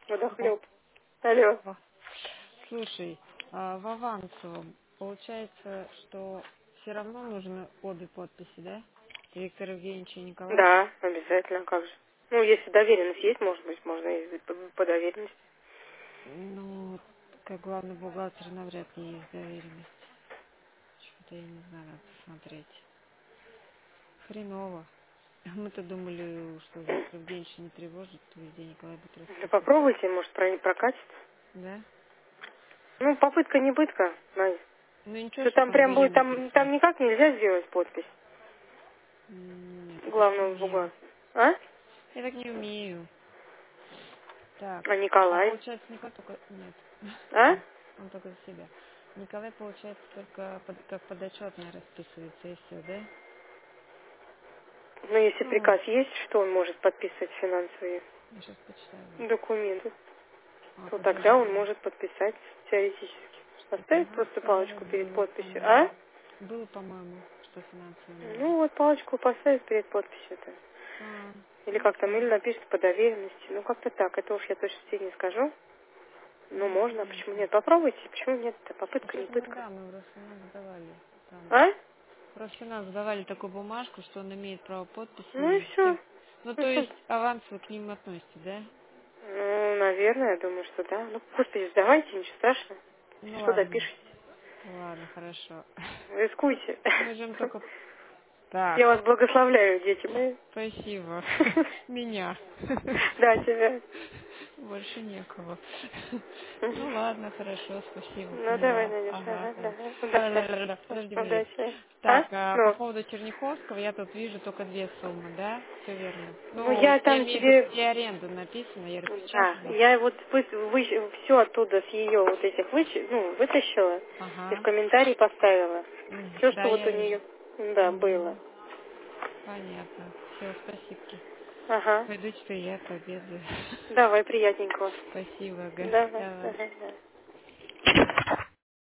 Водохлеб. Алло. О, слушай, в авансовом получается, что все равно нужны обе подписи, да? Виктор Евгеньевич и Николай? Да, обязательно, как же. Ну, если доверенность есть, может быть, можно и по доверенности. Ну, как главный бухгалтер навряд ли есть доверенность. Что-то я не знаю, надо посмотреть. Хреново. Мы-то думали, что Виктор Евгеньевич не тревожит, везде Николай будет Да расписывать. попробуйте, может, прокатит. Да? Ну, попытка не пытка, Надя. Ну ничего, Что что там там прям были будет, там написаны. никак нельзя сделать подпись Нет, я так не главного умею. бухгалтера. А? Я так не умею. Так, А а Николай? получается Николай только... Нет, А? он только за себя. Николай, получается, только как подотчетно расписывается и все, да? Ну, если Ну, приказ есть, что он может подписывать финансовые я сейчас почитаю. документы, А, то тогда он подожди. может подписать теоретически. Что Поставить просто финансовое палочку перед было, подписью. А? по-моему. Было, по-моему, что финансовое Ну, может. вот палочку поставить перед подписью-то. А, Или ну как там, все. или напишет по доверенности. Ну, как-то так. Это уж я точно тебе не скажу. Ну, Ну, можно. Почему понятно. нет? Попробуйте. Почему нет-то? А Попытка, не что-то мы, пытка. да, мы в Росфинанс давали. Там. А? В Росфинанс давали такую бумажку, что он имеет право Ну и подписи все. всех. Ну, Ну, то что? есть авансово к ним относится, да? Ну, наверное, я думаю, что да. Ну, господи, сдавайте, ничего страшного. Ну Что ладно. допишете? Ладно, хорошо. Рискуйте. Мы же им только... Так, Я вас благословляю, дети мои. спасибо. Меня. Да, тебя. Больше некого. Ну ладно, хорошо, спасибо, Ну, давай, поняла. Надюш, Ага, ага, да. давай. Удачи. Да-да-да-да. Подожди, подожди. Удачи. А? Так, а по Ну, поводу Черняховского я тут вижу только две суммы, да? Все верно. ну, Ну, я я там имею в виду, тебе... где аренда написана, я Да, распечатала. я вот все оттуда с ее вот этих вытащила и в Ага. комментарии поставила. Все, Да, что вот я у вижу. нее, да, было. Угу. Понятно. Все, спасибо. Ага. Пойду теперь я пообедаю. Давай, приятненького. Спасибо, ага. Давай, Давай. ага, да.